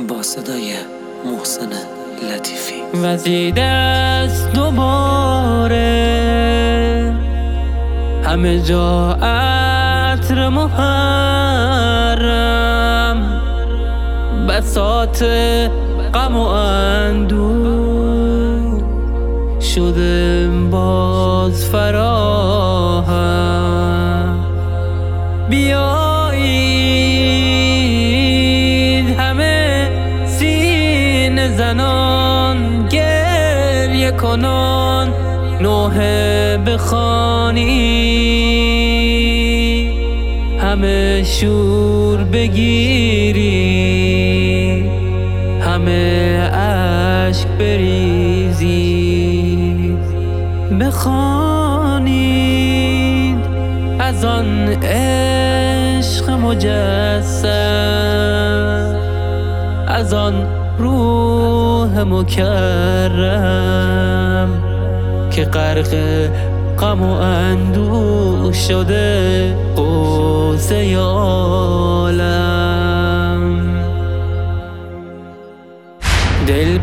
با صدای محسن لطیفی. وزیده است دوباره همه جا عطر محرم، بساط غم و اندوه شده باز فراهم. بیایید همه سینه زنان، گریه کنان، نوحه بخوانی، همه شور بگیری، همه اشک بریزی، بخوانید از آن عشق مجسم، از آن روح مکرم که غرق غم و اندوه شده غوطه عالم. دل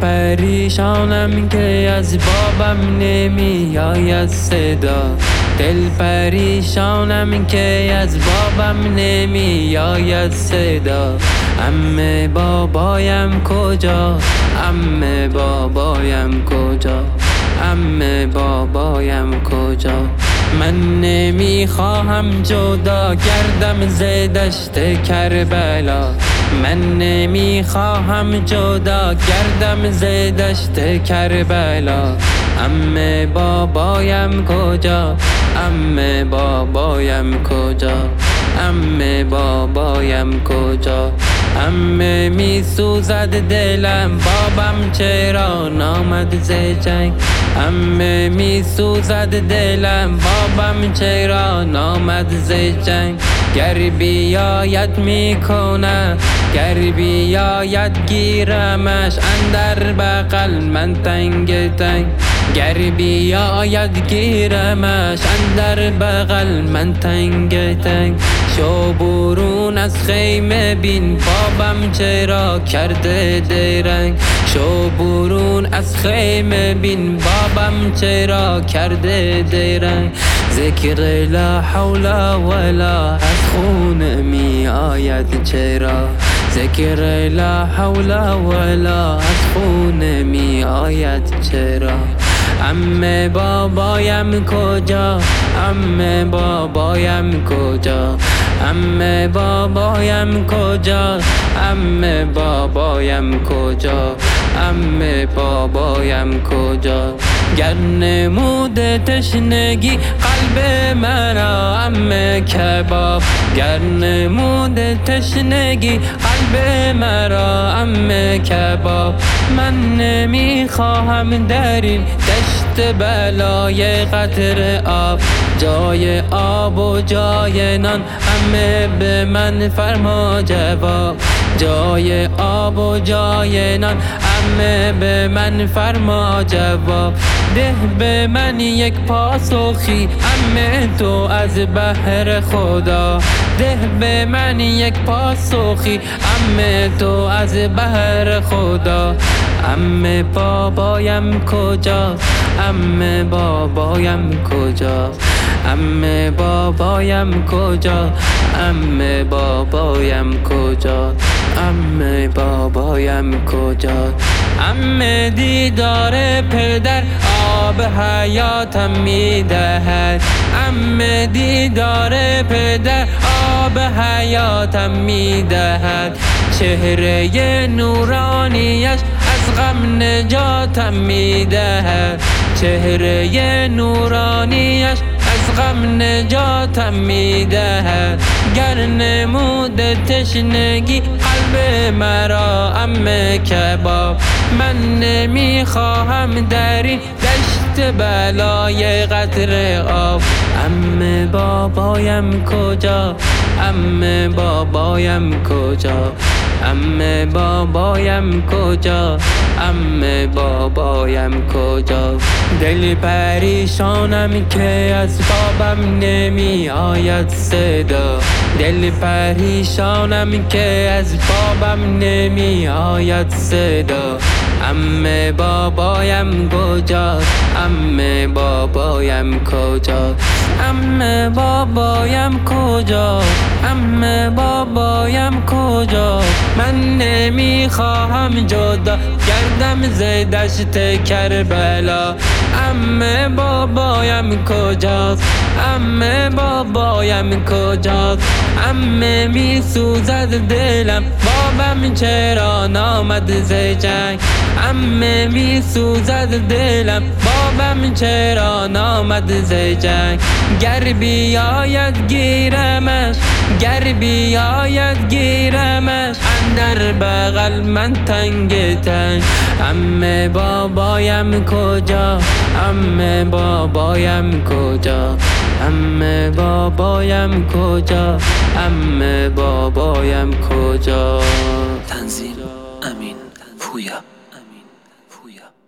پریشانم که از بابم نمیآید صدا، دل پریشانم که از بابم نمیآید صدا. عمه بابایم کجا، عمه بابایم کجا، عمه بابایم کجا؟ من نمیخواهم جدا گردم ز دشت کربلا، من نمیخواهم جدا گردم ز دشت کربلا. عمه بابایم کجا، عمه بابایم کجا، عمه بابایم کجا؟ عمه میسوزد دلم، بابم چرا نامد ز جنگ؟ عمه میسوزد دلم، بابم چرا نامد ز جنگ؟ گر بیاید میکنه، گر بیاید گیرمش اندر بغل من تنگ تنگ، گر بیاید گیرمش اندر بغل من تنگ تنگ. شو برون از خیمه بین، بابم چرا کرده درنگ؟ شو برون از خیمه بین، بابم چرا کرده درنگ؟ ذکر لا حول ولا از خون می آید چرا؟ ذکر لا حول ولا از خون می آید چرا؟ عمه بابایم کجا، عمه بابایم کجا، عمه بابایم کجا، عمه بابایم کجا، عمه بابایم کجا؟ گر نموده تشنگی قلب مرا عمه کباب، گر نموده تشنگی قلب مرا عمه کباب. من نمیخواهم در این دشت بلای قطره آب، جای آب و جای نان عمه به من فرما جواب، جای آب و جای نان عمه به من فرما جواب. ده به من یک پاسخی عمه تو از بحر خدا، ده به من یک پاسخی عمه تو از بحر خدا. عمه بابایم کجا، عمه بابایم کجا، عمه بابایم کجا، عمه بابایم کجا، عمه بابایم کجا؟ عمه دیدار پدر آب حیاتم میدهد، عمه دیدار پدر آب حیاتم میدهد. چهره نورانیش از غم نجاتم میدهد، چهره نورانیش از غم نجاتم میدهد. گر نموده تشنگی قلب مرا عمه کباب، من نمیخواهم در این دشت بلای قطره آب. عمه بابایم کجا، عمه بابایم کجا، عمه بابایم کجا، عمه بابایم کجا؟ دل پریشانم که از بابم نمی آید صدا، دل پریشانم که از بابم نمی آید صدا. عمه بابایم کجاست؟ عمه بابایم کجاست؟ عمه بابایم کجاست؟ عمه بابایم کجاست؟ من نمیخواهم جدا گردم ز دشت کربلا. عمه بابایم کجاست؟ عمه بابایم کجاست؟ عمه میسوزد دلم بابم چرا نامد ز جنگ. عمه میسوزد دلم بابم چرا نامد ز جنگ. گر بیاید گیرمش، گر بیاید گیرمش اندر بغل من تنگ تنگ. عمه بابایم کجا؟ عمه بابایم کجا؟ عمه بابایم کجا؟ عمه بابایم کجا؟ تنظیم امین پویا.